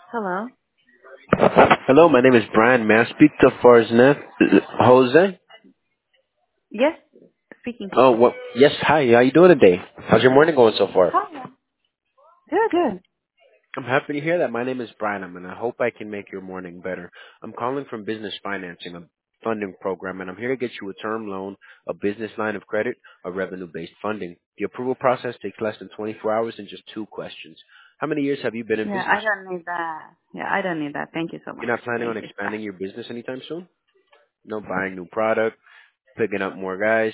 Hello. Hello, my name is Brian. May I speak to Farznet Jose? Yes, speaking. Oh, well, yes. Hi. How you doing today? How's your morning going so far? Hi. Good, good. I'm happy to hear that. My name is Brian, and I hope I can make your morning better. I'm calling from Business Financing, a funding program, and I'm here to get you a term loan, a business line of credit, a revenue-based funding. The approval process takes less than 24 hours and just two questions. How many years have you been in Yeah, business? I don't need that. Yeah, I don't need that. Thank you so much. You're not planning on Thank you. Bye. expanding your business anytime soon? No, buying new product, picking up more guys.